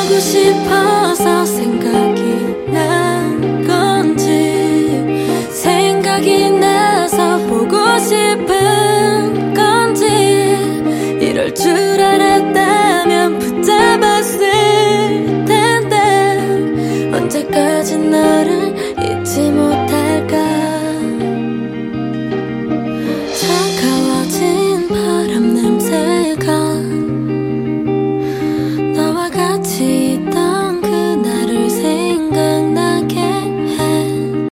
보고 싶어서 생각이 난 건지, 생각이 나서 보고 싶은 건지, 이럴 줄 알았다면 붙잡았을 텐데 언제까지 너를